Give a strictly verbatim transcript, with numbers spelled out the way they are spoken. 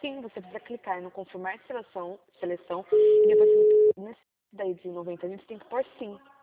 Sim, você precisa clicar no confirmar seleção, seleção e depois nesse daí de noventa a gente tem que pôr sim.